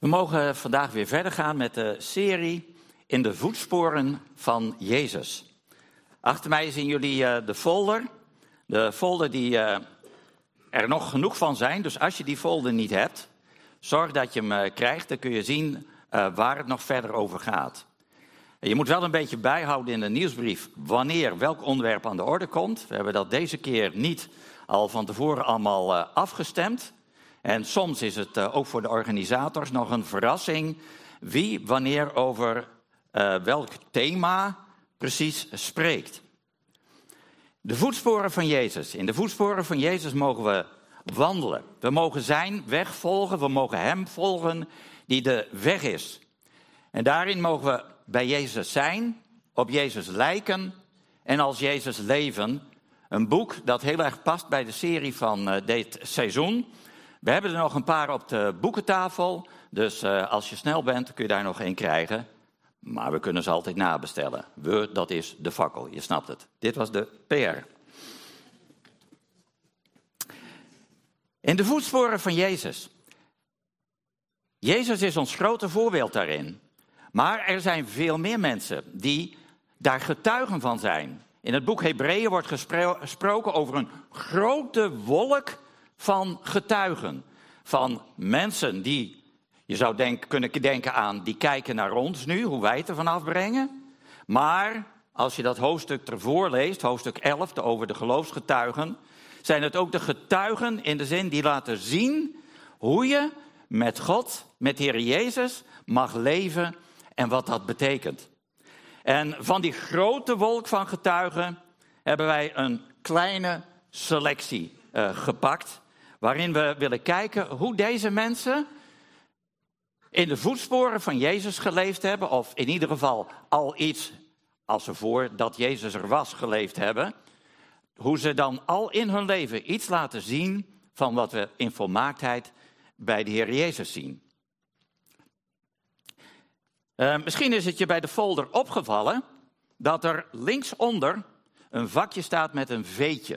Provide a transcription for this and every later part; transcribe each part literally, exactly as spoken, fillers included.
We mogen vandaag weer verder gaan met de serie In de voetsporen van Jezus. Achter mij zien jullie uh, de folder. De folder die uh, er nog genoeg van zijn. Dus als je die folder niet hebt, zorg dat je hem uh, krijgt. Dan kun je zien uh, waar het nog verder over gaat. En je moet wel een beetje bijhouden in de nieuwsbrief wanneer welk onderwerp aan de orde komt. We hebben dat deze keer niet al van tevoren allemaal uh, afgestemd. En soms is het uh, ook voor de organisators nog een verrassing wie wanneer over uh, welk thema precies spreekt. De voetsporen van Jezus. In de voetsporen van Jezus mogen we wandelen. We mogen zijn weg volgen, we mogen hem volgen die de weg is. En daarin mogen we bij Jezus zijn, op Jezus lijken en als Jezus leven. Een boek dat heel erg past bij de serie van uh, dit seizoen. We hebben er nog een paar op de boekentafel, dus uh, als je snel bent kun je daar nog één krijgen. Maar we kunnen ze altijd nabestellen. We, dat is de fakkel, je snapt het. Dit was de P R. In de voetsporen van Jezus. Jezus is ons grote voorbeeld daarin. Maar er zijn veel meer mensen die daar getuigen van zijn. In het boek Hebreeën wordt gespro- gesproken over een grote wolk van getuigen. Van mensen die, je zou denk, kunnen denken aan, die kijken naar ons nu, hoe wij het ervan afbrengen. Maar als je dat hoofdstuk ervoor leest, hoofdstuk elf, over de geloofsgetuigen, zijn het ook de getuigen in de zin die laten zien hoe je met God, met de Heer Jezus, mag leven en wat dat betekent. En van die grote wolk van getuigen hebben wij een kleine selectie uh, gepakt, waarin we willen kijken hoe deze mensen in de voetsporen van Jezus geleefd hebben, of in ieder geval al iets, als ze voordat Jezus er was, geleefd hebben, hoe ze dan al in hun leven iets laten zien van wat we in volmaaktheid bij de Heer Jezus zien. Uh, misschien is het je bij de folder opgevallen dat er linksonder een vakje staat met een veetje.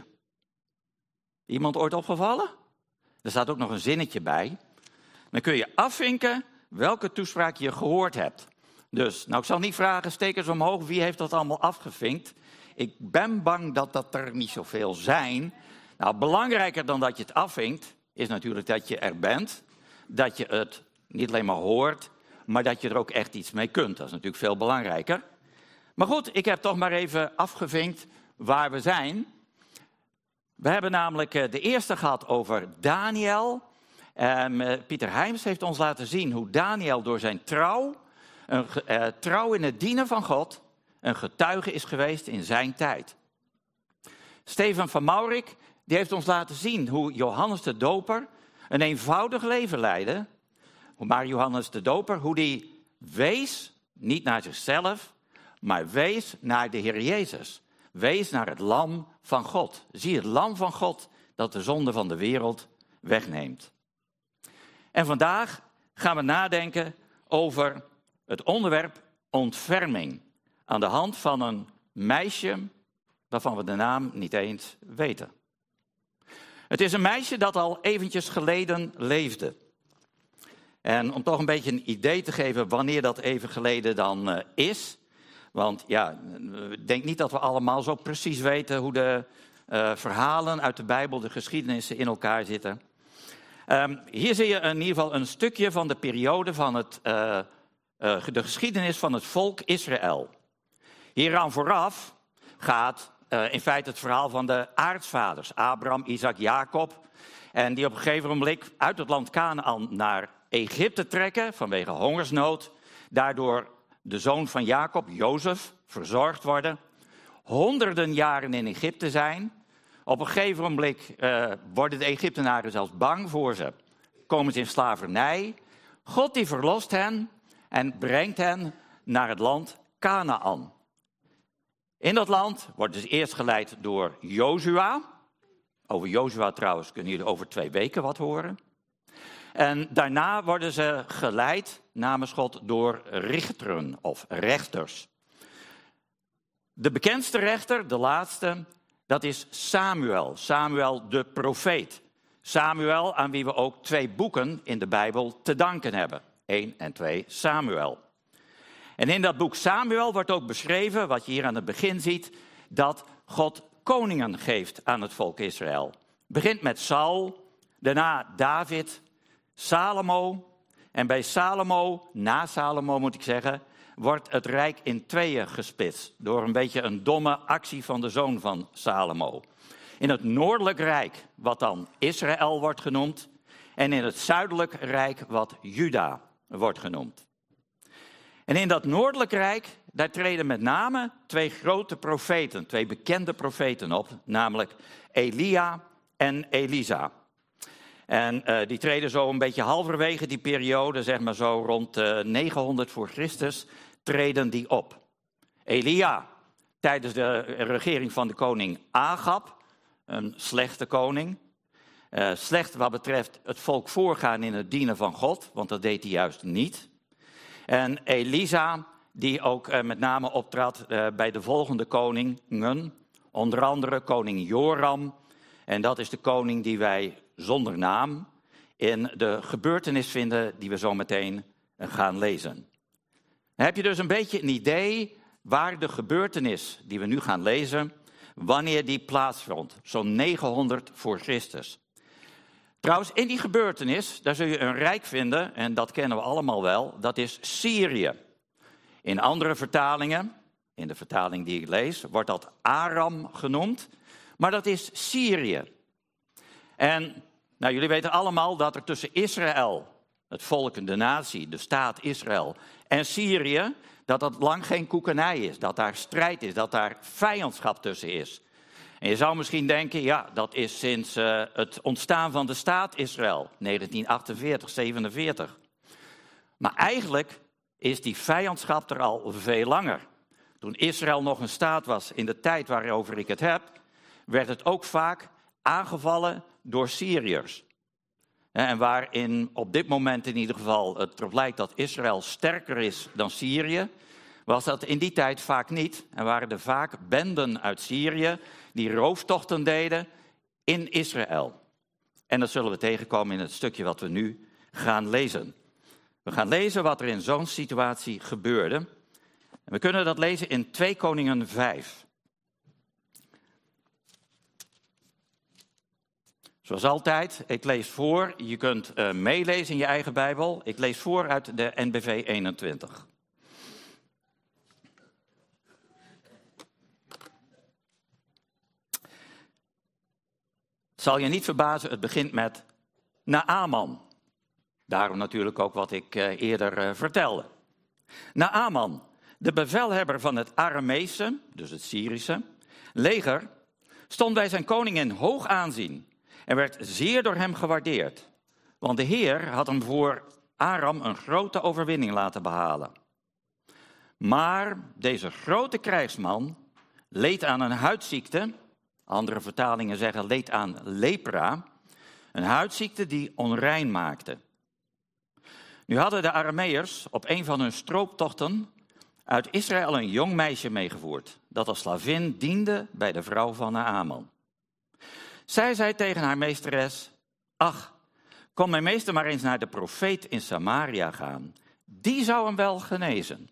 Iemand ooit opgevallen? Er staat ook nog een zinnetje bij. Dan kun je afvinken welke toespraak je gehoord hebt. Dus, nou ik zal niet vragen, steek eens omhoog, wie heeft dat allemaal afgevinkt? Ik ben bang dat dat er niet zoveel zijn. Nou, belangrijker dan dat je het afvinkt, is natuurlijk dat je er bent. Dat je het niet alleen maar hoort, maar dat je er ook echt iets mee kunt. Dat is natuurlijk veel belangrijker. Maar goed, ik heb toch maar even afgevinkt waar we zijn. We hebben namelijk de eerste gehad over Daniel. En Pieter Heims heeft ons laten zien hoe Daniel door zijn trouw, een uh, trouw in het dienen van God, een getuige is geweest in zijn tijd. Steven van Maurik die heeft ons laten zien hoe Johannes de Doper een eenvoudig leven leidde. Maar Johannes de Doper, hoe die wees, niet naar zichzelf, maar wees naar de Heer Jezus. Wees naar het lam van God. Zie het lam van God dat de zonde van de wereld wegneemt. En vandaag gaan we nadenken over het onderwerp ontferming. Aan de hand van een meisje waarvan we de naam niet eens weten. Het is een meisje dat al eventjes geleden leefde. En om toch een beetje een idee te geven wanneer dat even geleden dan uh, is. Want ja, ik denk niet dat we allemaal zo precies weten hoe de uh, verhalen uit de Bijbel, de geschiedenissen in elkaar zitten. Um, hier zie je in ieder geval een stukje van de periode van het, uh, uh, de geschiedenis van het volk Israël. Hieraan vooraf gaat uh, in feite het verhaal van de aartsvaders, Abraham, Isaac, Jacob. En die op een gegeven moment uit het land Kanaan naar Egypte trekken vanwege hongersnood. Daardoor de zoon van Jacob, Jozef, verzorgd worden. Honderden jaren in Egypte zijn. Op een gegeven moment uh, worden de Egyptenaren zelfs bang voor ze. Komen ze in slavernij. God die verlost hen en brengt hen naar het land Kanaan. In dat land worden ze eerst geleid door Jozua. Over Jozua trouwens kunnen jullie over twee weken wat horen. En daarna worden ze geleid namens God door richteren of rechters. De bekendste rechter, de laatste, dat is Samuel. Samuel de profeet. Samuel aan wie we ook twee boeken in de Bijbel te danken hebben. één en twee Samuel. En in dat boek Samuel wordt ook beschreven, wat je hier aan het begin ziet, dat God koningen geeft aan het volk Israël. Het begint met Saul, daarna David, Salomo. En bij Salomo, na Salomo moet ik zeggen, wordt het rijk in tweeën gesplitst. Door een beetje een domme actie van de zoon van Salomo. In het noordelijk rijk, wat dan Israël wordt genoemd. En in het zuidelijk rijk, wat Juda wordt genoemd. En in dat noordelijk rijk, daar treden met name twee grote profeten, twee bekende profeten op. Namelijk Elia en Elisa. En uh, die treden zo een beetje halverwege die periode, zeg maar zo rond uh, negenhonderd voor Christus, treden die op. Elia, tijdens de regering van de koning Agab, een slechte koning. Uh, slecht wat betreft het volk voorgaan in het dienen van God, want dat deed hij juist niet. En Elisa, die ook uh, met name optrad uh, bij de volgende koningen, onder andere koning Joram. En dat is de koning die wij zonder naam in de gebeurtenis vinden die we zo meteen gaan lezen. Dan heb je dus een beetje een idee waar de gebeurtenis die we nu gaan lezen, wanneer die plaatsvond, zo'n negenhonderd voor Christus. Trouwens, in die gebeurtenis, daar zul je een rijk vinden, en dat kennen we allemaal wel, dat is Syrië. In andere vertalingen, in de vertaling die ik lees, wordt dat Aram genoemd, maar dat is Syrië. En nou, jullie weten allemaal dat er tussen Israël, het volk, de natie, de staat Israël, en Syrië, dat dat lang geen koekenij is, dat daar strijd is, dat daar vijandschap tussen is. En je zou misschien denken, ja, dat is sinds uh, het ontstaan van de staat Israël, negentien achtenveertig, zevenenveertig. Maar eigenlijk is die vijandschap er al veel langer. Toen Israël nog een staat was in de tijd waarover ik het heb, werd het ook vaak aangevallen door Syriërs. En waarin op dit moment in ieder geval het erop lijkt dat Israël sterker is dan Syrië, was dat in die tijd vaak niet. En waren er vaak benden uit Syrië die rooftochten deden in Israël. En dat zullen we tegenkomen in het stukje wat we nu gaan lezen. We gaan lezen wat er in zo'n situatie gebeurde. En we kunnen dat lezen in twee Koningen vijf. Zoals altijd, ik lees voor. Je kunt uh, meelezen in je eigen Bijbel. Ik lees voor uit de N B V eenentwintig. Het zal je niet verbazen, het begint met Naaman. Daarom natuurlijk ook wat ik uh, eerder uh, vertelde. Naaman, de bevelhebber van het Arameese, dus het Syrische, leger, stond bij zijn koning in hoog aanzien en werd zeer door hem gewaardeerd. Want de Heer had hem voor Aram een grote overwinning laten behalen. Maar deze grote krijgsman leed aan een huidziekte, andere vertalingen zeggen leed aan lepra, een huidziekte die onrein maakte. Nu hadden de Arameërs op een van hun strooptochten uit Israël een jong meisje meegevoerd, dat als slavin diende bij de vrouw van Naaman. Zij zei tegen haar meesteres, ach, kon mijn meester maar eens naar de profeet in Samaria gaan. Die zou hem wel genezen.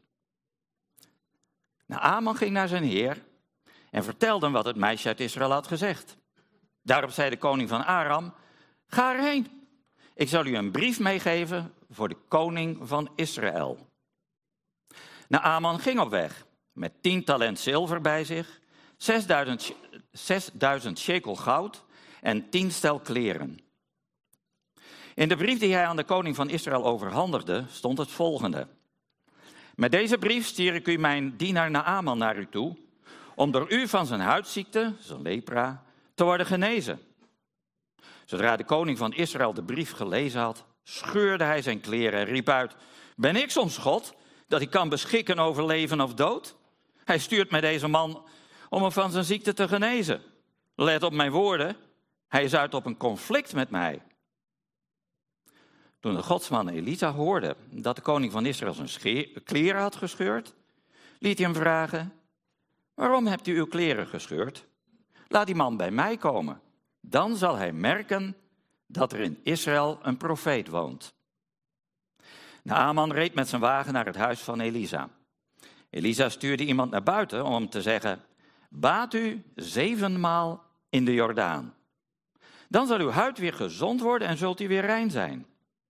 Naaman ging naar zijn heer en vertelde hem wat het meisje uit Israël had gezegd. Daarop zei de koning van Aram, ga erheen. Ik zal u een brief meegeven voor de koning van Israël. Naaman ging op weg met tien talent zilver bij zich, zesduizend, zesduizend shekel goud en tien stel kleren. In de brief die hij aan de koning van Israël overhandigde, stond het volgende. Met deze brief stuur ik u mijn dienaar Naaman naar u toe, om door u van zijn huidziekte, zijn lepra, te worden genezen. Zodra de koning van Israël de brief gelezen had, scheurde hij zijn kleren en riep uit, ben ik soms God, dat ik kan beschikken over leven of dood? Hij stuurt mij deze man om hem van zijn ziekte te genezen. Let op mijn woorden, hij is uit op een conflict met mij. Toen de godsman Elisa hoorde dat de koning van Israël zijn scheer, kleren had gescheurd, liet hij hem vragen, waarom hebt u uw kleren gescheurd? Laat die man bij mij komen. Dan zal hij merken dat er in Israël een profeet woont. Naaman reed met zijn wagen naar het huis van Elisa. Elisa stuurde iemand naar buiten om hem te zeggen: baad u zevenmaal in de Jordaan. Dan zal uw huid weer gezond worden en zult u weer rein zijn.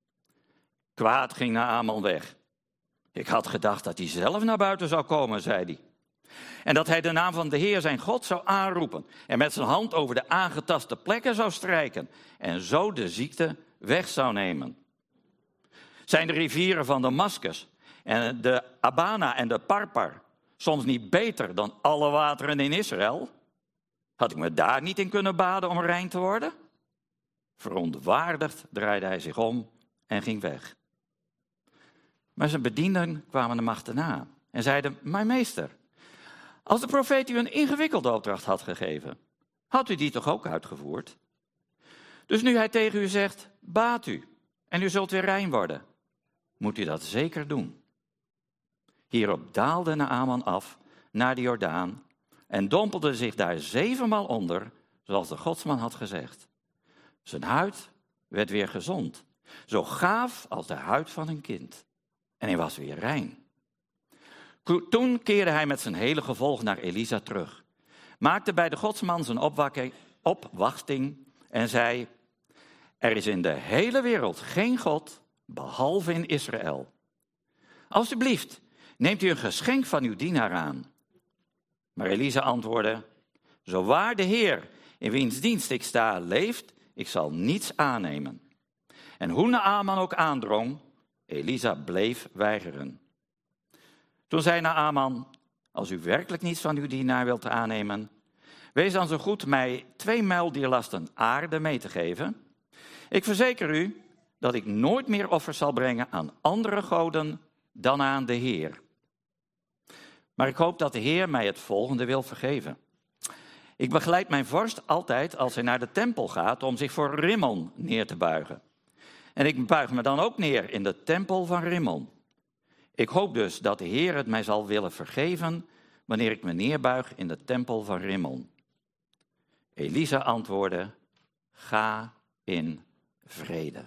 Kwaad ging Naaman weg. Ik had gedacht dat hij zelf naar buiten zou komen, zei hij. En dat hij de naam van de Heer zijn God zou aanroepen en met zijn hand over de aangetaste plekken zou strijken en zo de ziekte weg zou nemen. Zijn de rivieren van Damascus en de Abana en de Parpar soms niet beter dan alle wateren in Israël? Had ik me daar niet in kunnen baden om rein te worden? Verontwaardigd draaide hij zich om en ging weg. Maar zijn bedienden kwamen hem achterna en zeiden: mijn meester, als de profeet u een ingewikkelde opdracht had gegeven, had u die toch ook uitgevoerd? Dus nu hij tegen u zegt: baad u en u zult weer rein worden, moet u dat zeker doen. Hierop daalde Naaman af naar de Jordaan en dompelde zich daar zevenmaal onder, zoals de godsman had gezegd. Zijn huid werd weer gezond, zo gaaf als de huid van een kind. En hij was weer rein. Toen keerde hij met zijn hele gevolg naar Elisa terug, maakte bij de godsman zijn opwachting en zei: er is in de hele wereld geen God, behalve in Israël. Alsjeblieft, neemt u een geschenk van uw dienaar aan. Maar Elisa antwoordde: zo waar de Heer, in wiens dienst ik sta, leeft, ik zal niets aannemen. En hoe Naaman ook aandrong, Elisa bleef weigeren. Toen zei Naaman: als u werkelijk niets van uw dienaar wilt aannemen, wees dan zo goed mij twee muildierlasten aarde mee te geven. Ik verzeker u dat ik nooit meer offers zal brengen aan andere goden dan aan de Heer. Maar ik hoop dat de Heer mij het volgende wil vergeven. Ik begeleid mijn vorst altijd als hij naar de tempel gaat om zich voor Rimmon neer te buigen. En ik buig me dan ook neer in de tempel van Rimmon. Ik hoop dus dat de Heer het mij zal willen vergeven wanneer ik me neerbuig in de tempel van Rimmon. Elisa antwoordde: ga in vrede.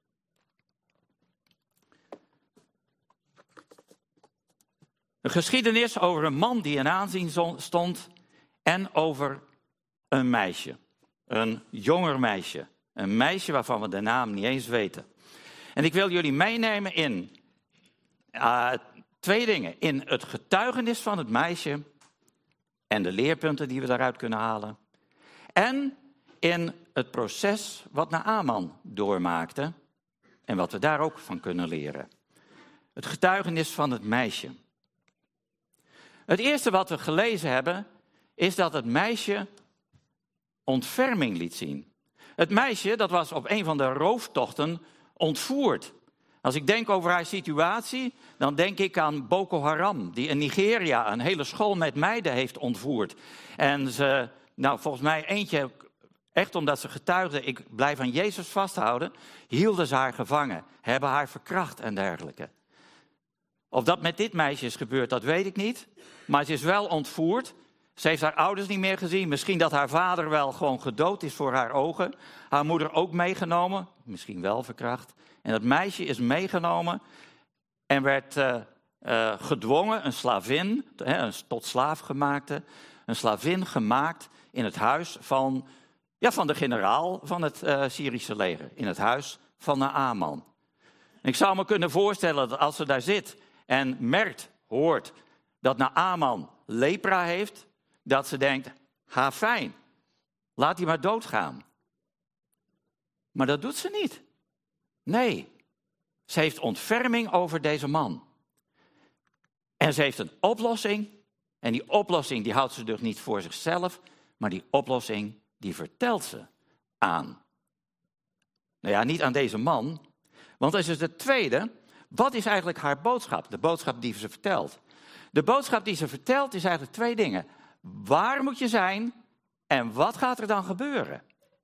Een geschiedenis over een man die in aanzien stond en over een meisje. Een jonger meisje. Een meisje waarvan we de naam niet eens weten. En ik wil jullie meenemen in uh, twee dingen. In het getuigenis van het meisje en de leerpunten die we daaruit kunnen halen. En in het proces wat Naaman doormaakte en wat we daar ook van kunnen leren. Het getuigenis van het meisje. Het eerste wat we gelezen hebben is dat het meisje ontferming liet zien. Het meisje, dat was op een van de rooftochten ontvoerd. Als ik denk over haar situatie, dan denk ik aan Boko Haram, die in Nigeria een hele school met meiden heeft ontvoerd. En ze, nou volgens mij eentje, echt omdat ze getuigde, ik blijf aan Jezus vasthouden, hielden ze haar gevangen, hebben haar verkracht en dergelijke. Of dat met dit meisje is gebeurd, dat weet ik niet. Maar ze is wel ontvoerd. Ze heeft haar ouders niet meer gezien. Misschien dat haar vader wel gewoon gedood is voor haar ogen. Haar moeder ook meegenomen. Misschien wel verkracht. En dat meisje is meegenomen en werd uh, uh, gedwongen, een slavin, uh, tot slaaf gemaakte. Een slavin gemaakt in het huis van, ja, van de generaal van het uh, Syrische leger. In het huis van Naaman. En ik zou me kunnen voorstellen dat als ze daar zit en merkt, hoort dat Naaman lepra heeft, dat ze denkt: ha fijn, laat die maar doodgaan. Maar dat doet ze niet. Nee, ze heeft ontferming over deze man. En ze heeft een oplossing. En die oplossing die houdt ze dus niet voor zichzelf, maar die oplossing die vertelt ze aan. Nou ja, niet aan deze man, want dat is dus het tweede. Wat is eigenlijk haar boodschap? De boodschap die ze vertelt. De boodschap die ze vertelt is eigenlijk twee dingen. Waar moet je zijn en wat gaat er dan gebeuren?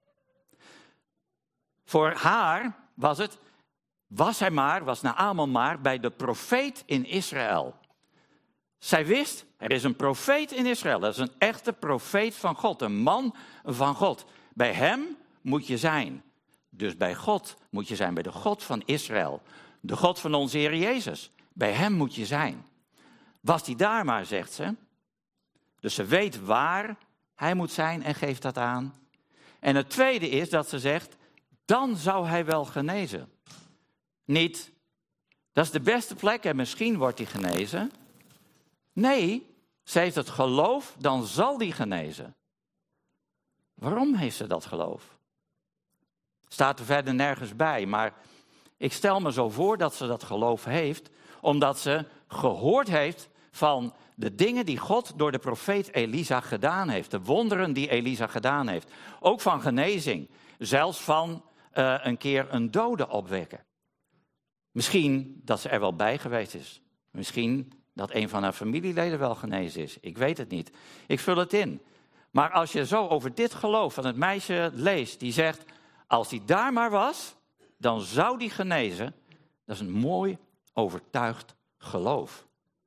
Voor haar was het, was hij maar, was Naaman maar bij de profeet in Israël. Zij wist, er is een profeet in Israël. Dat is een echte profeet van God, een man van God. Bij hem moet je zijn. Dus bij God moet je zijn, bij de God van Israël. De God van onze Heer Jezus. Bij hem moet je zijn. Was hij daar maar, zegt ze. Dus ze weet waar hij moet zijn en geeft dat aan. En het tweede is dat ze zegt, dan zou hij wel genezen. Niet, dat is de beste plek en misschien wordt hij genezen. Nee, ze heeft het geloof, dan zal hij genezen. Waarom heeft ze dat geloof? Staat er verder nergens bij, maar ik stel me zo voor dat ze dat geloof heeft, omdat ze gehoord heeft van de dingen die God door de profeet Elisa gedaan heeft. De wonderen die Elisa gedaan heeft. Ook van genezing. Zelfs van uh, een keer een dode opwekken. Misschien dat ze er wel bij geweest is. Misschien dat een van haar familieleden wel genezen is. Ik weet het niet. Ik vul het in. Maar als je zo over dit geloof van het meisje leest, die zegt, als hij daar maar was, dan zou die genezen. Dat is een mooi overtuigd geloof.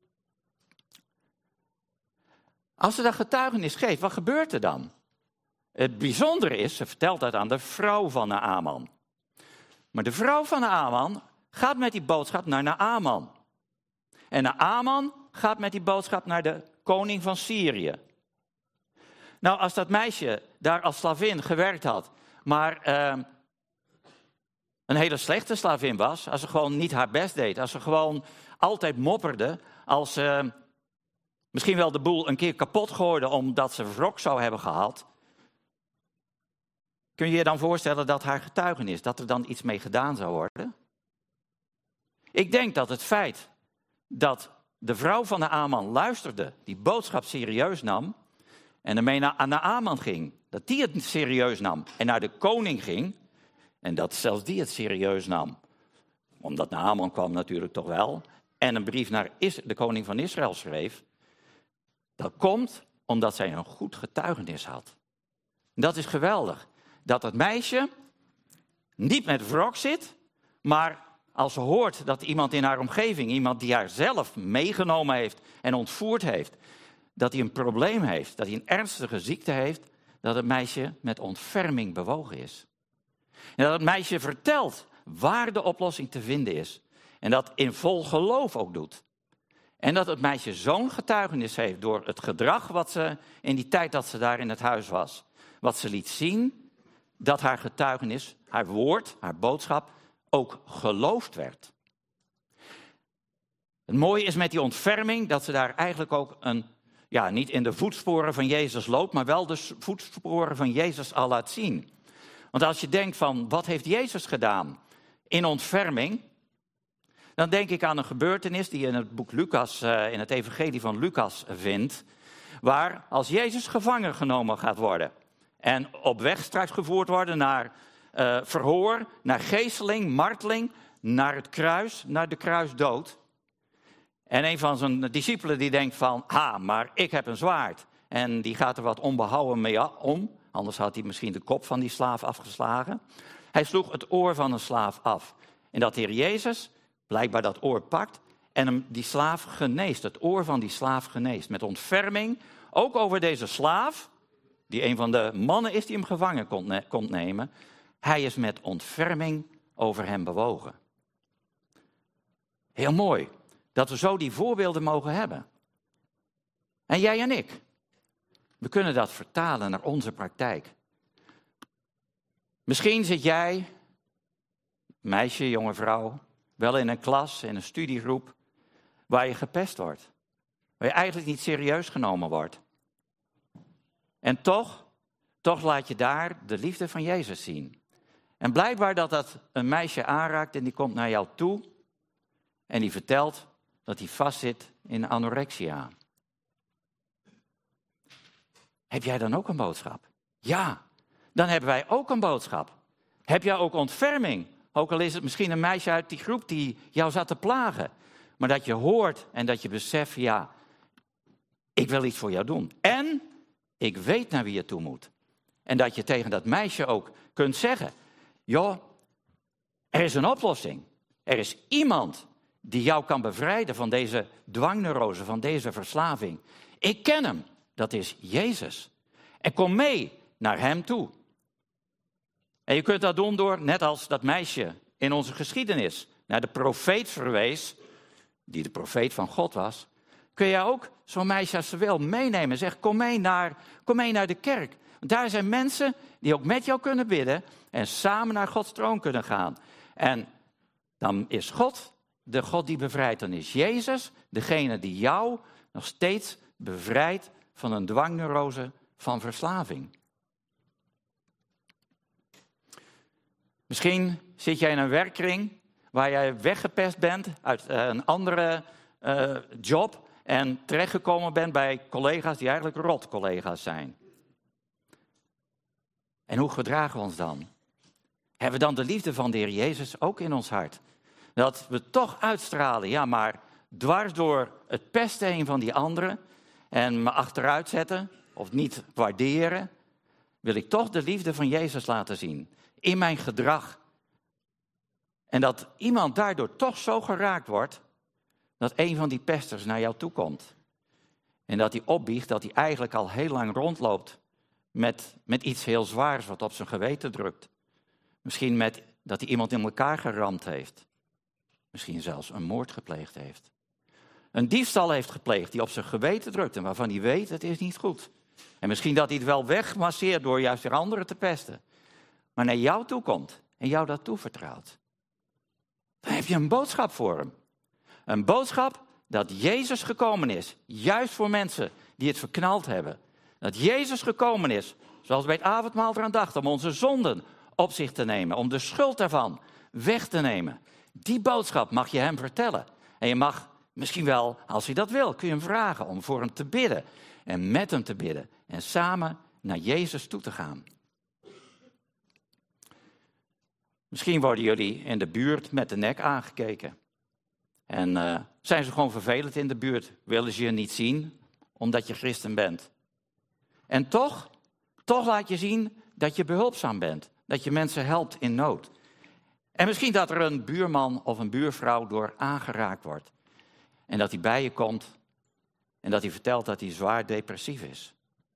Als ze dat getuigenis geeft, wat gebeurt er dan? Het bijzondere is, ze vertelt dat aan de vrouw van Naaman. Maar de vrouw van Naaman gaat met die boodschap naar Naaman. En Naaman gaat met die boodschap naar de koning van Syrië. Nou, als dat meisje daar als slavin gewerkt had, maar uh, een hele slechte slavin was, als ze gewoon niet haar best deed, als ze gewoon altijd mopperde, als ze uh, misschien wel de boel een keer kapot gooide omdat ze wrok zou hebben gehad, kun je je dan voorstellen dat haar getuigenis, dat er dan iets mee gedaan zou worden? Ik denk dat het feit dat de vrouw van Naaman luisterde, die boodschap serieus nam en ermee naar Naaman ging, dat die het serieus nam en naar de koning ging en dat zelfs die het serieus nam, omdat Naaman kwam natuurlijk toch wel en een brief naar Is- de koning van Israël schreef, dat komt omdat zij een goed getuigenis had. Dat is geweldig, dat het meisje niet met wrok zit, maar als ze hoort dat iemand in haar omgeving, iemand die haar zelf meegenomen heeft en ontvoerd heeft, dat hij een probleem heeft, dat hij een ernstige ziekte heeft, dat het meisje met ontferming bewogen is. En dat het meisje vertelt waar de oplossing te vinden is. En dat in vol geloof ook doet. En dat het meisje zo'n getuigenis heeft door het gedrag wat ze in die tijd dat ze daar in het huis was, wat ze liet zien, dat haar getuigenis, haar woord, haar boodschap ook geloofd werd. Het mooie is met die ontferming dat ze daar eigenlijk ook een, ja, niet in de voetsporen van Jezus loopt, maar wel de voetsporen van Jezus al laat zien. Want als je denkt van, wat heeft Jezus gedaan in ontferming, dan denk ik aan een gebeurtenis die je in het boek Lucas, in het evangelie van Lucas vindt, waar als Jezus gevangen genomen gaat worden en op weg straks gevoerd worden naar uh, verhoor, naar geesteling, marteling, naar het kruis, naar de kruisdood. En een van zijn discipelen die denkt van, ha, maar ik heb een zwaard. En die gaat er wat onbehouden mee om, anders had hij misschien de kop van die slaaf afgeslagen. Hij sloeg het oor van een slaaf af. En dat de Heer Jezus blijkbaar dat oor pakt en hem die slaaf geneest, het oor van die slaaf geneest. Met ontferming, ook over deze slaaf, die een van de mannen is die hem gevangen komt, ne- komt nemen. Hij is met ontferming over hem bewogen. Heel mooi, dat we zo die voorbeelden mogen hebben. En jij en ik, we kunnen dat vertalen naar onze praktijk. Misschien zit jij, meisje, jonge vrouw, wel in een klas, in een studiegroep, waar je gepest wordt. Waar je eigenlijk niet serieus genomen wordt. En toch, toch laat je daar de liefde van Jezus zien. En blijkbaar dat dat een meisje aanraakt en die komt naar jou toe en die vertelt dat hij vastzit in anorexia. Heb jij dan ook een boodschap? Ja, dan hebben wij ook een boodschap. Heb jij ook ontferming? Ook al is het misschien een meisje uit die groep die jou zat te plagen. Maar dat je hoort en dat je beseft, ja, ik wil iets voor jou doen. En ik weet naar wie je toe moet. En dat je tegen dat meisje ook kunt zeggen, joh, er is een oplossing. Er is iemand die jou kan bevrijden van deze dwangneurose, van deze verslaving. Ik ken hem, dat is Jezus. En kom mee naar hem toe. En je kunt dat doen door, net als dat meisje in onze geschiedenis, naar de profeet verwees, die de profeet van God was, kun je ook zo'n meisje als ze wil meenemen. Zeg, kom mee naar, kom mee naar de kerk. Want daar zijn mensen die ook met jou kunnen bidden en samen naar Gods troon kunnen gaan. En dan is God de God die bevrijdt. Dan is Jezus degene die jou nog steeds bevrijdt van een dwangneurose van verslaving. Misschien zit jij in een werkkring waar jij weggepest bent uit uh, een andere uh, job en terechtgekomen bent bij collega's die eigenlijk rot-collega's zijn. En hoe gedragen we ons dan? Hebben we dan de liefde van de Heer Jezus ook in ons hart? Dat we toch uitstralen, ja, maar dwars door het pesten heen van die anderen en me achteruit zetten of niet waarderen, wil ik toch de liefde van Jezus laten zien in mijn gedrag. En dat iemand daardoor toch zo geraakt wordt dat een van die pesters naar jou toe komt. En dat hij opbiecht dat hij eigenlijk al heel lang rondloopt met, met iets heel zwaars wat op zijn geweten drukt. Misschien met dat hij iemand in elkaar geramd heeft. Misschien zelfs een moord gepleegd heeft. Een diefstal heeft gepleegd die op zijn geweten drukt en waarvan hij weet het is niet goed. En misschien dat hij het wel wegmasseert door juist weer anderen te pesten. Maar naar jou toe komt en jou dat toevertrouwt. Dan heb je een boodschap voor hem. Een boodschap dat Jezus gekomen is, juist voor mensen die het verknald hebben. Dat Jezus gekomen is, zoals bij het avondmaal eraan dachten, om onze zonden op zich te nemen, om de schuld daarvan weg te nemen. Die boodschap mag je hem vertellen. En je mag misschien wel, als hij dat wil, kun je hem vragen om voor hem te bidden. En met hem te bidden. En samen naar Jezus toe te gaan. Misschien worden jullie in de buurt met de nek aangekeken. En uh, zijn ze gewoon vervelend in de buurt. Willen ze je niet zien, omdat je christen bent. En toch, toch laat je zien dat je behulpzaam bent. Dat je mensen helpt in nood. En misschien dat er een buurman of een buurvrouw door aangeraakt wordt. En dat hij bij je komt en dat hij vertelt dat hij zwaar depressief is.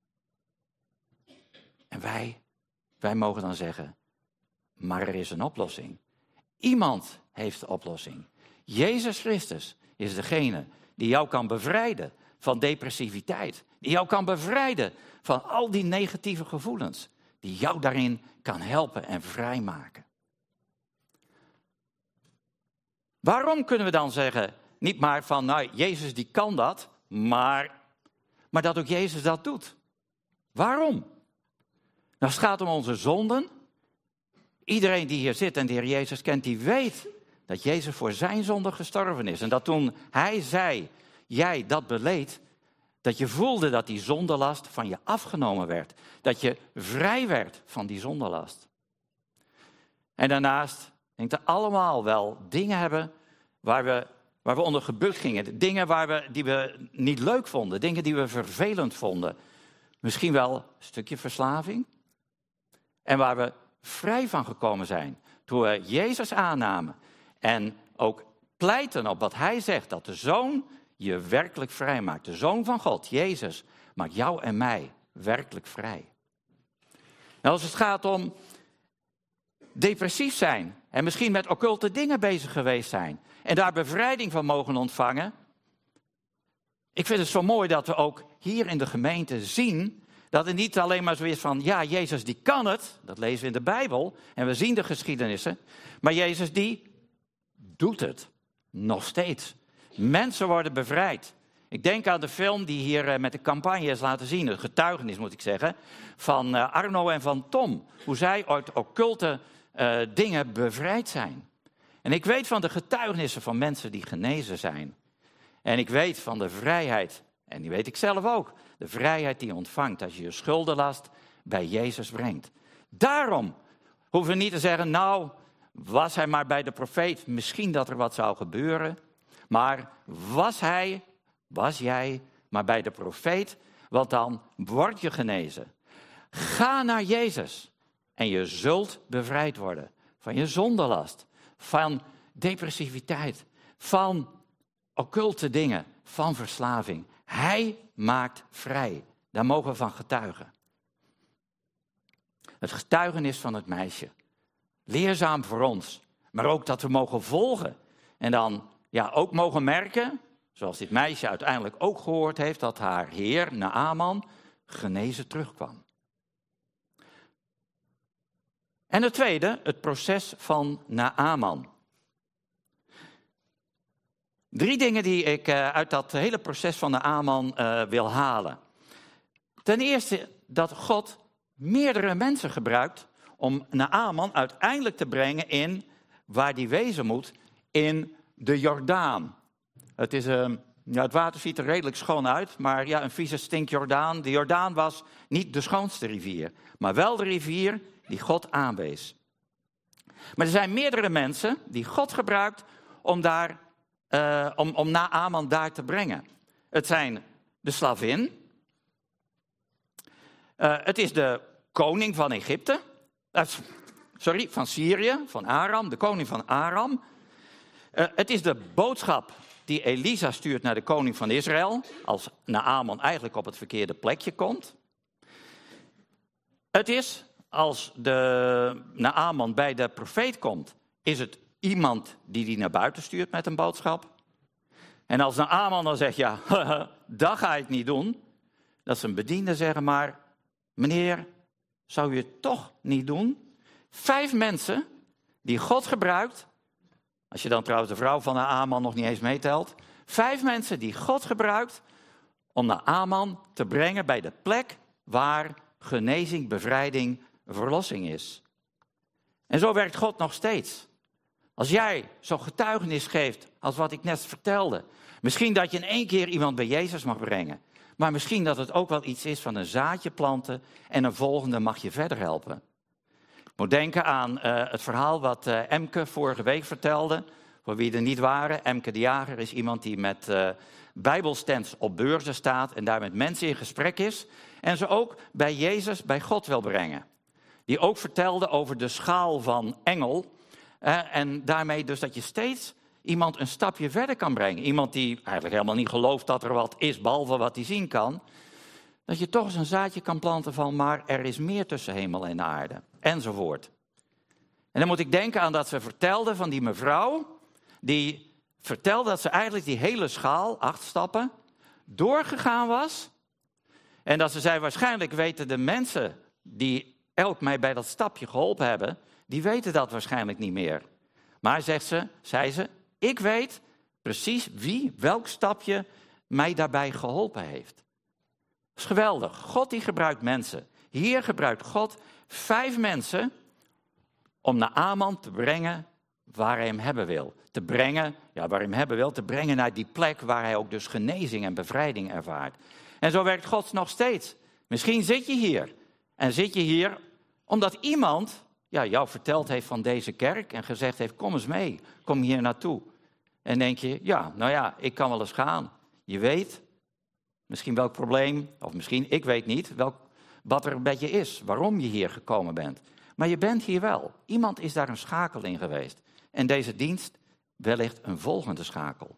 En wij, wij mogen dan zeggen, maar er is een oplossing. Iemand heeft de oplossing. Jezus Christus is degene die jou kan bevrijden van depressiviteit. Die jou kan bevrijden van al die negatieve gevoelens. Die jou daarin kan helpen en vrijmaken. Waarom kunnen we dan zeggen, niet maar van, nou, Jezus die kan dat, maar, maar dat ook Jezus dat doet? Waarom? Nou, als het gaat om onze zonden. Iedereen die hier zit en de Heer Jezus kent, die weet dat Jezus voor zijn zonde gestorven is. En dat toen hij zei, jij dat beleed, dat je voelde dat die zondelast van je afgenomen werd. Dat je vrij werd van die zondelast. En daarnaast, denk ik dat allemaal wel dingen hebben waar we, waar we onder gebukt gingen. Dingen waar we, die we niet leuk vonden, dingen die we vervelend vonden. Misschien wel een stukje verslaving. En waar we vrij van gekomen zijn toen we Jezus aannamen. En ook pleiten op wat hij zegt, dat de Zoon je werkelijk vrij maakt. De Zoon van God, Jezus, maakt jou en mij werkelijk vrij. Nou, als het gaat om depressief zijn en misschien met occulte dingen bezig geweest zijn en daar bevrijding van mogen ontvangen. Ik vind het zo mooi dat we ook hier in de gemeente zien dat het niet alleen maar zo is van, ja, Jezus die kan het, dat lezen we in de Bijbel en we zien de geschiedenissen, maar Jezus die doet het nog steeds. Mensen worden bevrijd. Ik denk aan de film die hier met de campagne is laten zien, het getuigenis moet ik zeggen, van Arno en van Tom. Hoe zij uit occulte uh, dingen bevrijd zijn. En ik weet van de getuigenissen van mensen die genezen zijn. En ik weet van de vrijheid, en die weet ik zelf ook, de vrijheid die je ontvangt als je je schuldenlast bij Jezus brengt. Daarom hoeven we niet te zeggen, nou, was hij maar bij de profeet, misschien dat er wat zou gebeuren. Maar was hij, was jij maar bij de profeet, want dan word je genezen. Ga naar Jezus en je zult bevrijd worden van je zondelast, van depressiviteit, van occulte dingen, van verslaving. Hij maakt vrij. Daar mogen we van getuigen. Het getuigenis van het meisje. Leerzaam voor ons. maar ook dat we mogen volgen. En dan ja, ook mogen merken, zoals dit meisje uiteindelijk ook gehoord heeft, dat haar heer, Naaman, genezen terugkwam. En het tweede, het proces van Naaman. Drie dingen die ik uh, uit dat hele proces van Naaman uh, wil halen. Ten eerste dat God meerdere mensen gebruikt om Naaman uiteindelijk te brengen in waar die wezen moet, in de Jordaan. Het, is, uh, ja, het water ziet er redelijk schoon uit, maar ja, een vieze stinkjordaan. De Jordaan was niet de schoonste rivier, maar wel de rivier die God aanwees. Maar er zijn meerdere mensen die God gebruikt om, daar, uh, om, om Naaman daar te brengen. Het zijn de slavin. Uh, het is de koning van Egypte. Uh, sorry, van Syrië, van Aram, de koning van Aram. Uh, het is de boodschap die Elisa stuurt naar de koning van Israël, als Naaman eigenlijk op het verkeerde plekje komt. Het is, als de Naaman bij de profeet komt, is het iemand die die naar buiten stuurt met een boodschap. En als Naaman dan zegt, ja, dat ga ik niet doen, dat zijn bedienden zeggen, maar meneer, zou u het toch niet doen? Vijf mensen die God gebruikt, als je dan trouwens de vrouw van Naaman nog niet eens meetelt, vijf mensen die God gebruikt om Naaman te brengen bij de plek waar genezing, bevrijding, verlossing is. En zo werkt God nog steeds. Als jij zo'n getuigenis geeft als wat ik net vertelde, misschien dat je in één keer iemand bij Jezus mag brengen, maar misschien dat het ook wel iets is van een zaadje planten en een volgende mag je verder helpen. Ik moet denken aan uh, het verhaal wat uh, Emke vorige week vertelde, voor wie er niet waren. Emke de Jager is iemand die met uh, bijbelstands op beurzen staat en daar met mensen in gesprek is en ze ook bij Jezus, bij God wil brengen. Die ook vertelde over de schaal van engel uh, en daarmee dus dat je steeds iemand een stapje verder kan brengen. Iemand die eigenlijk helemaal niet gelooft dat er wat is, behalve wat hij zien kan. Dat je toch eens een zaadje kan planten van, maar er is meer tussen hemel en aarde. Enzovoort. En dan moet ik denken aan dat ze vertelde van die mevrouw, die vertelde dat ze eigenlijk die hele schaal, acht stappen, doorgegaan was. En dat ze zei, waarschijnlijk weten de mensen die elk mij bij dat stapje geholpen hebben, die weten dat waarschijnlijk niet meer. Maar, zegt ze, zei ze, ik weet precies wie, welk stapje mij daarbij geholpen heeft. Dat is geweldig. God die gebruikt mensen. Hier gebruikt God vijf mensen om Naaman te brengen waar hij hem hebben wil. Te brengen, ja, waar hij hem hebben wil, te brengen naar die plek waar hij ook dus genezing en bevrijding ervaart. En zo werkt God nog steeds. Misschien zit je hier en zit je hier omdat iemand ja, jou verteld heeft van deze kerk en gezegd heeft, kom eens mee, kom hier naartoe. En denk je, ja, nou ja, ik kan wel eens gaan. Je weet misschien welk probleem, of misschien, ik weet niet, welk, wat er met je is, waarom je hier gekomen bent. Maar je bent hier wel. Iemand is daar een schakel in geweest. En deze dienst wellicht een volgende schakel.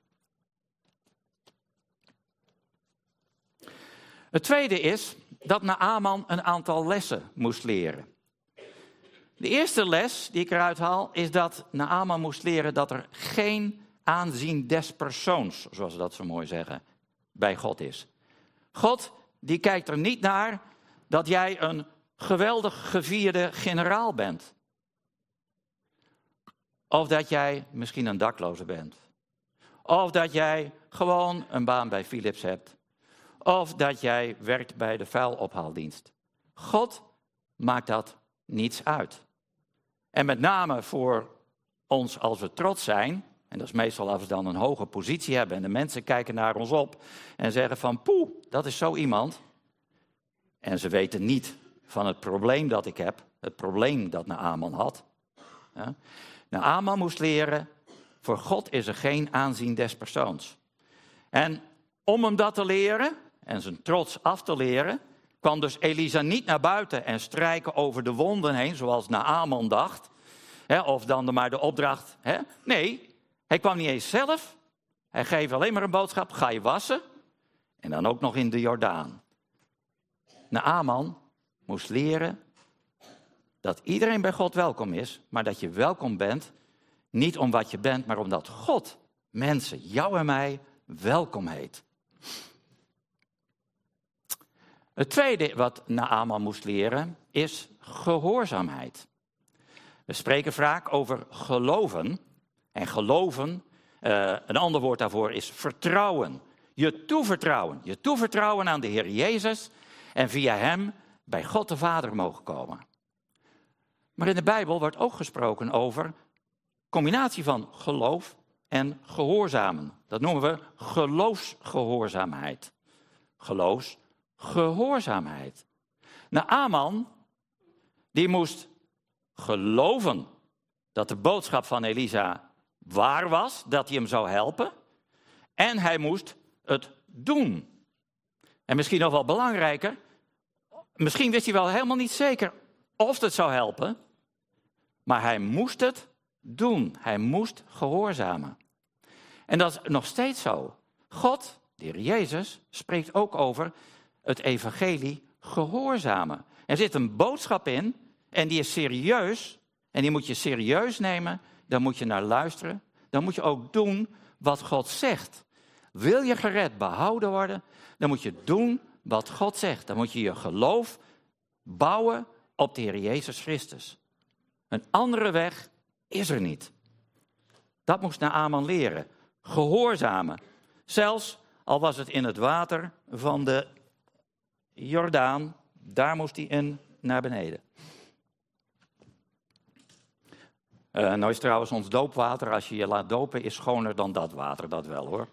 Het tweede is dat Naaman een aantal lessen moest leren. De eerste les die ik eruit haal is dat Naaman moest leren dat er geen aanzien des persoons, zoals ze dat zo mooi zeggen, bij God is. God die kijkt er niet naar dat jij een geweldig gevierde generaal bent. Of dat jij misschien een dakloze bent. Of dat jij gewoon een baan bij Philips hebt. Of dat jij werkt bij de vuilophaaldienst. God maakt dat niets uit. En met name voor ons als we trots zijn, en dat is meestal als we dan een hoge positie hebben en de mensen kijken naar ons op en zeggen van poeh, dat is zo iemand. En ze weten niet van het probleem dat ik heb, het probleem dat Naaman had. Ja. Naaman moest leren, voor God is er geen aanzien des persoons. En om hem dat te leren en zijn trots af te leren, kwam dus Elisa niet naar buiten en strijken over de wonden heen, zoals Naaman dacht. Hè, of dan maar de opdracht. Hè. Nee, hij kwam niet eens zelf. Hij geeft alleen maar een boodschap, ga je wassen. En dan ook nog in de Jordaan. Naaman moest leren dat iedereen bij God welkom is, maar dat je welkom bent Niet om wat je bent, maar omdat God mensen, jou en mij, welkom heet. Het tweede wat Naaman moest leren is gehoorzaamheid. We spreken vaak over geloven. En geloven, uh, een ander woord daarvoor is vertrouwen. Je toevertrouwen. Je toevertrouwen aan de Heer Jezus en via hem bij God de Vader mogen komen. Maar in de Bijbel wordt ook gesproken over combinatie van geloof en gehoorzamen. Dat noemen we geloofsgehoorzaamheid. Geloofsgehoorzaamheid. Naaman, die moest geloven dat de boodschap van Elisa waar was, dat hij hem zou helpen. En hij moest het doen. En misschien nog wel belangrijker, misschien wist hij wel helemaal niet zeker of het zou helpen, maar hij moest het doen. Hij moest gehoorzamen. En dat is nog steeds zo. God, de Heer Jezus, spreekt ook over het evangelie gehoorzamen. Er zit een boodschap in en die is serieus en die moet je serieus nemen. Daar moet je naar luisteren. Dan moet je ook doen wat God zegt. Wil je gered behouden worden, dan moet je doen wat God zegt. Dan moet je je geloof bouwen op de Heer Jezus Christus. Een andere weg is er niet. Dat moest Naaman leren. Gehoorzamen. Zelfs al was het in het water van de Jordaan, daar moest hij in naar beneden. Uh, nou is trouwens ons doopwater, als je je laat dopen, is schoner dan dat water, dat wel hoor.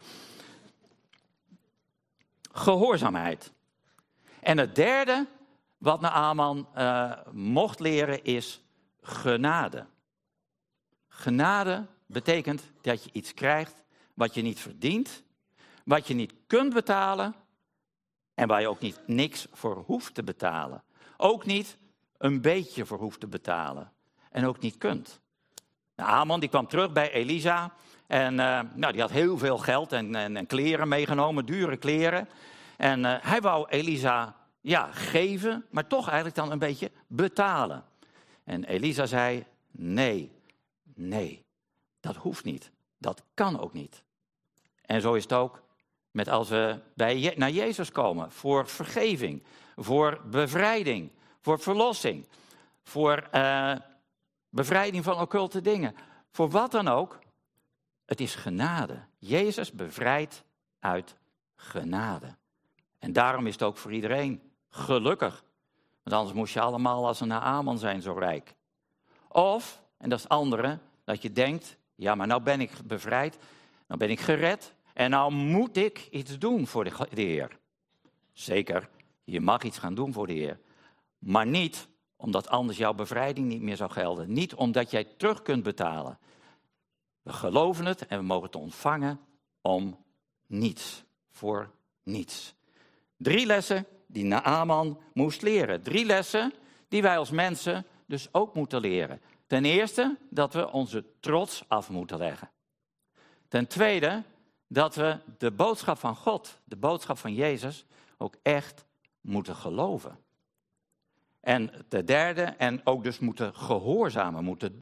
Gehoorzaamheid. En het derde wat Naaman uh, mocht leren is genade. Genade betekent dat je iets krijgt wat je niet verdient, wat je niet kunt betalen en waar je ook niet niks voor hoeft te betalen. Ook niet een beetje voor hoeft te betalen en ook niet kunt. Naaman die kwam terug bij Elisa en uh, nou, die had heel veel geld en, en, en kleren meegenomen, dure kleren. En uh, hij wou Elisa ja, geven, maar toch eigenlijk dan een beetje betalen. En Elisa zei, nee, nee, dat hoeft niet. Dat kan ook niet. En zo is het ook met als we bij Je- naar Jezus komen voor vergeving, voor bevrijding, voor verlossing, voor uh, bevrijding van occulte dingen. Voor wat dan ook, het is genade. Jezus bevrijdt uit genade. En daarom is het ook voor iedereen gelukkig. Want anders moest je allemaal als een Naaman zijn zo rijk. Of, en dat is het andere, dat je denkt, ja maar nou ben ik bevrijd, nou ben ik gered en nou moet ik iets doen voor de, de Heer. Zeker, je mag iets gaan doen voor de Heer. Maar niet omdat anders jouw bevrijding niet meer zou gelden. Niet omdat jij terug kunt betalen. We geloven het en we mogen het ontvangen om niets. Voor niets. Drie lessen die Naaman moest leren. Drie lessen die wij als mensen dus ook moeten leren. Ten eerste dat we onze trots af moeten leggen. Ten tweede dat we de boodschap van God, de boodschap van Jezus, ook echt moeten geloven. En ten derde, en ook dus moeten gehoorzamen, moeten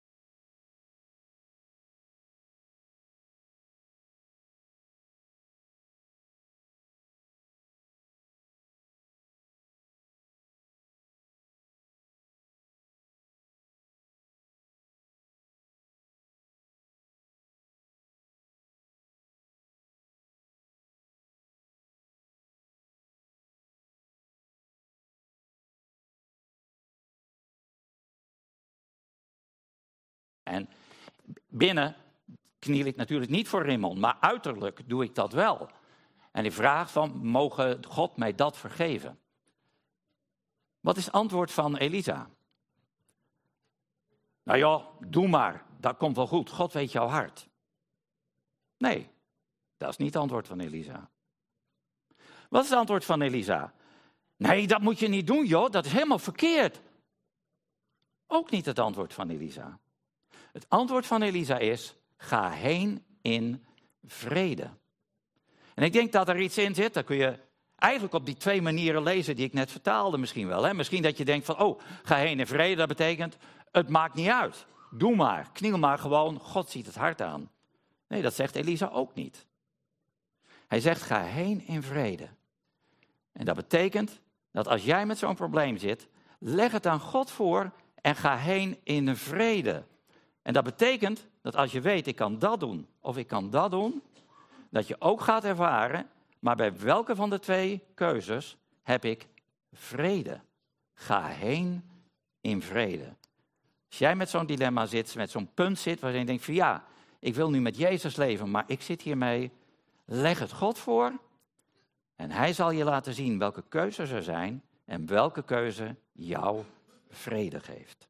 En binnen kniel ik natuurlijk niet voor Raymond, maar uiterlijk doe ik dat wel. En ik vraag van, mogen God mij dat vergeven? Wat is het antwoord van Elisa? Nou ja, doe maar, dat komt wel goed. God weet jouw hart. Nee, dat is niet het antwoord van Elisa. Wat is het antwoord van Elisa? Nee, dat moet je niet doen joh, dat is helemaal verkeerd. Ook niet het antwoord van Elisa. Het antwoord van Elisa is, ga heen in vrede. En ik denk dat er iets in zit, dat kun je eigenlijk op die twee manieren lezen die ik net vertaalde misschien wel. Hè? Misschien dat je denkt van, oh, ga heen in vrede, dat betekent, het maakt niet uit. doe maar, kniel maar gewoon, God ziet het hart aan. Nee, dat zegt Elisa ook niet. Hij zegt, ga heen in vrede. En dat betekent dat als jij met zo'n probleem zit, leg het aan God voor en ga heen in de vrede. En dat betekent dat als je weet, ik kan dat doen of ik kan dat doen, dat je ook gaat ervaren, maar bij welke van de twee keuzes heb ik vrede? Ga heen in vrede. Als jij met zo'n dilemma zit, met zo'n punt zit, waarin je denkt van ja, ik wil nu met Jezus leven, maar ik zit hiermee, leg het God voor en hij zal je laten zien welke keuzes er zijn en welke keuze jou vrede geeft.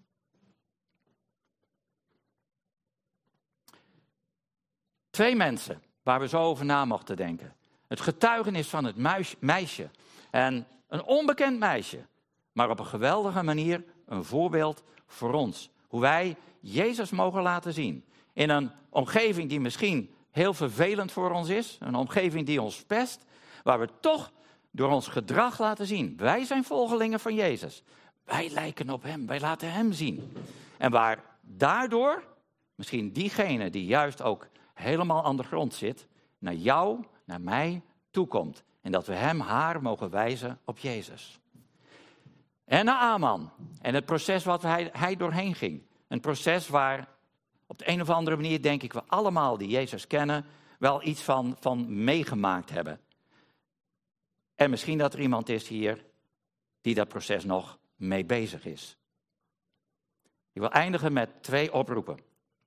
Twee mensen waar we zo over na mochten denken. Het getuigenis van het muis, meisje. En een onbekend meisje, maar op een geweldige manier een voorbeeld voor ons. Hoe wij Jezus mogen laten zien. In een omgeving die misschien heel vervelend voor ons is. Een omgeving die ons pest. Waar we toch door ons gedrag laten zien. Wij zijn volgelingen van Jezus. Wij lijken op hem. Wij laten hem zien. En waar daardoor misschien diegene die juist ook helemaal aan de grond zit, naar jou, naar mij toekomt. En dat we hem, haar mogen wijzen op Jezus. En naar Aman. En het proces wat hij, hij doorheen ging. Een proces waar op de een of andere manier, denk ik, we allemaal die Jezus kennen, wel iets van, van meegemaakt hebben. En misschien dat er iemand is hier die dat proces nog mee bezig is. Ik wil eindigen met twee oproepen.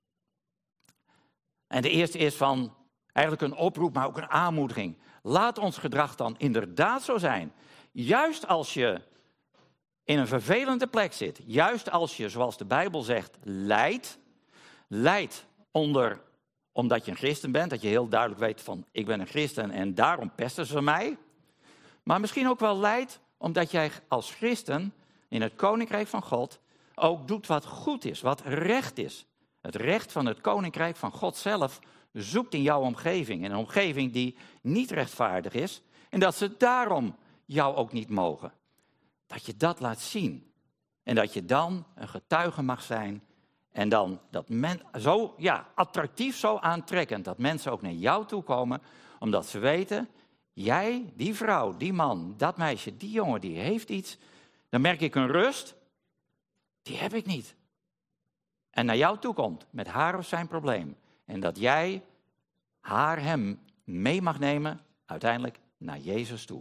En de eerste is van eigenlijk een oproep, maar ook een aanmoediging. Laat ons gedrag dan inderdaad zo zijn. Juist als je in een vervelende plek zit. Juist als je, zoals de Bijbel zegt, lijdt. Lijdt onder, omdat je een christen bent. Dat je heel duidelijk weet van, ik ben een christen en daarom pesten ze mij. Maar misschien ook wel lijdt omdat jij als christen in het koninkrijk van God ook doet wat goed is, wat recht is. Het recht van het koninkrijk van God zelf zoekt in jouw omgeving. In een omgeving die niet rechtvaardig is. En dat ze daarom jou ook niet mogen. Dat je dat laat zien. En dat je dan een getuige mag zijn. En dan dat men zo ja, attractief, zo aantrekkend. Dat mensen ook naar jou toe komen. Omdat ze weten, jij, die vrouw, die man, dat meisje, die jongen, die heeft iets. Dan merk ik een rust. Die heb ik niet. En naar jou toe komt met haar of zijn probleem. En dat jij haar, hem mee mag nemen, uiteindelijk naar Jezus toe.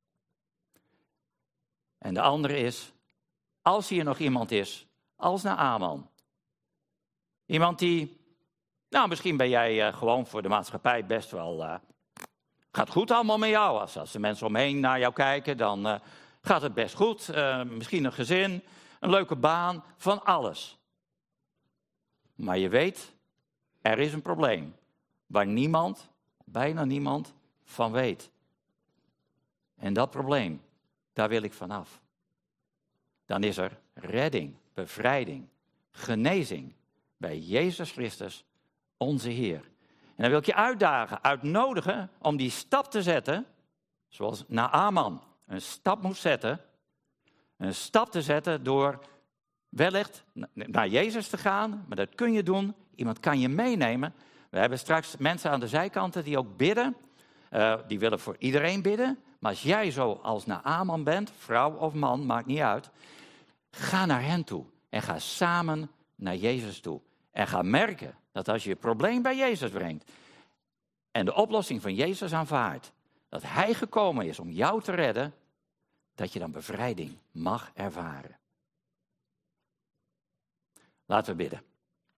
En de andere is, als hier nog iemand is, als naar Aman. Iemand die, nou misschien ben jij uh, gewoon voor de maatschappij best wel, uh, gaat goed allemaal met jou. Als, als de mensen omheen naar jou kijken, dan uh, gaat het best goed. Uh, misschien een gezin, een leuke baan, van alles. Maar je weet, er is een probleem waar niemand, bijna niemand, van weet. En dat probleem, daar wil ik vanaf. Dan is er redding, bevrijding, genezing bij Jezus Christus, onze Heer. En dan wil ik je uitdagen, uitnodigen om die stap te zetten, zoals Naaman een stap moest zetten. Een stap te zetten door wellicht naar Jezus te gaan, maar dat kun je doen. Iemand kan je meenemen. We hebben straks mensen aan de zijkanten die ook bidden. Uh, die willen voor iedereen bidden. Maar als jij zo als Naaman bent, vrouw of man, maakt niet uit. Ga naar hen toe en ga samen naar Jezus toe. En ga merken dat als je je probleem bij Jezus brengt en de oplossing van Jezus aanvaardt, dat hij gekomen is om jou te redden, dat je dan bevrijding mag ervaren. Laten we bidden.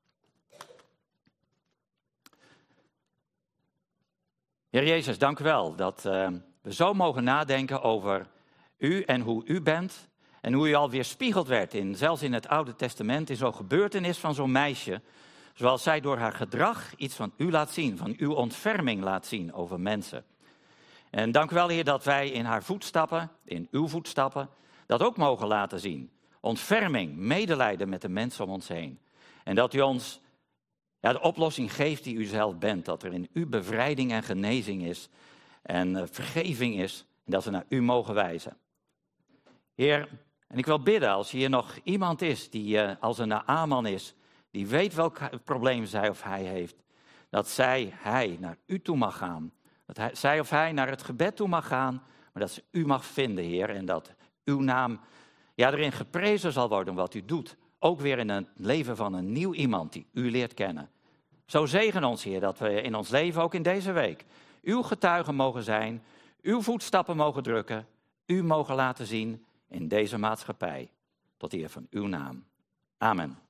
Heer Jezus, dank u wel dat uh, we zo mogen nadenken over u en hoe u bent. En hoe u alweer spiegeld werd, in, zelfs in het Oude Testament, in zo'n gebeurtenis van zo'n meisje. Zoals zij door haar gedrag iets van u laat zien, van uw ontferming laat zien over mensen. En dank u wel, Heer, dat wij in haar voetstappen, in uw voetstappen, dat ook mogen laten zien. Ontferming, medelijden met de mensen om ons heen. En dat u ons ja, de oplossing geeft die u zelf bent. Dat er in u bevrijding en genezing is en uh, vergeving is. En dat we naar u mogen wijzen. Heer, en ik wil bidden als hier nog iemand is die uh, als een Naaman is, die weet welk probleem zij of hij heeft, dat zij, hij naar u toe mag gaan. Dat hij, zij of hij naar het gebed toe mag gaan, maar dat ze u mag vinden, Heer. En dat uw naam ja, erin geprezen zal worden wat u doet. Ook weer in het leven van een nieuw iemand die u leert kennen. Zo zegen ons, Heer, dat we in ons leven, ook in deze week, uw getuigen mogen zijn, uw voetstappen mogen drukken, u mogen laten zien in deze maatschappij. Tot eer van uw naam. Amen.